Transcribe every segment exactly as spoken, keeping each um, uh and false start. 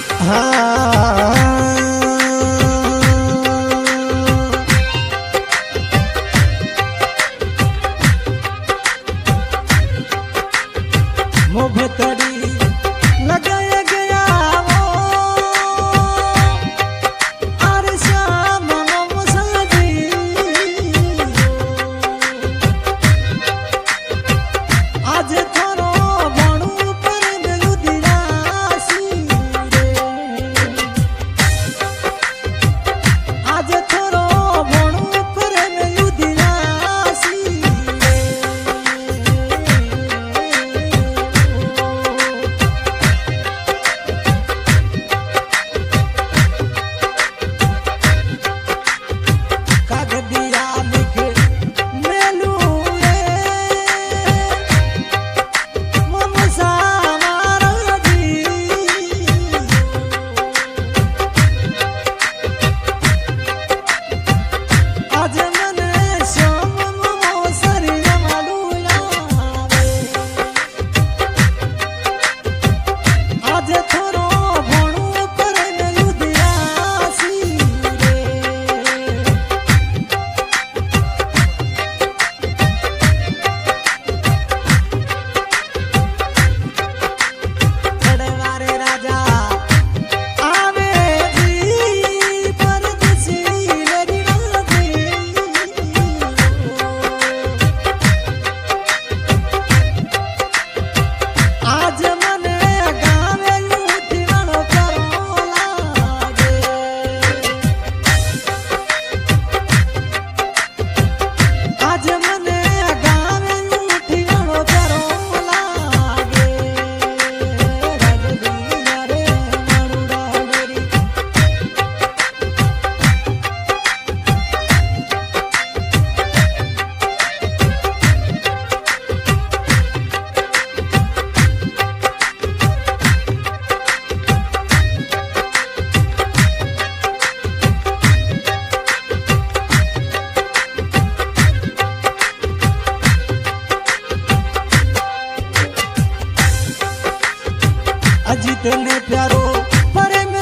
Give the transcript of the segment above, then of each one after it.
अजीत ने प्यारो प्रेम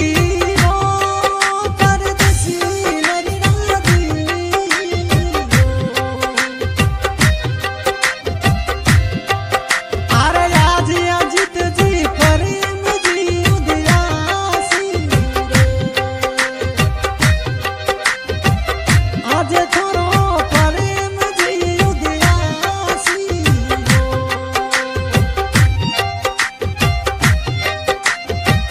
जीरो परदेसी मेरी राधी अरे आज अजीत जी प्रेम जी उदयासी आज थोरो प्रेम जी उदयासी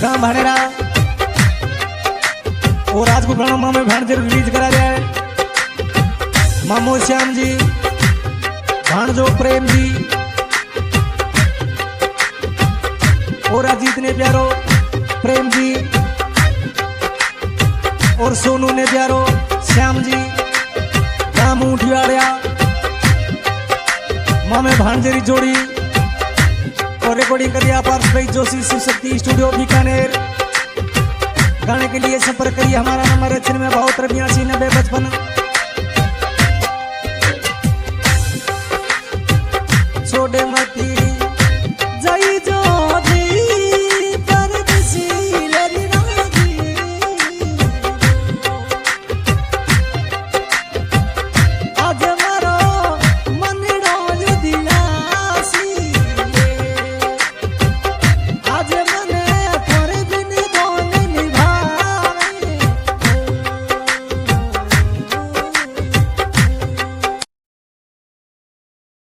गांव भानेरा और आज को गाना मामे भाणजे रिलीज करा जाए। मामो श्याम जी, भाणजो प्रेम जी और अजीत ने प्यारो प्रेम जी और सोनू ने प्यारो श्याम जी, राम उठियाड़िया मामे भाणजेरी जोड़ी और रिकॉर्डिंग करिए पार्थ भाई जोशी शिव शक्ति स्टूडियो बीकानेर। गाने के लिए संपर्क करिए हमारा नंबर है छिन्नवे बहत्तर बयासी नब्बे पचपन। छोड़े मती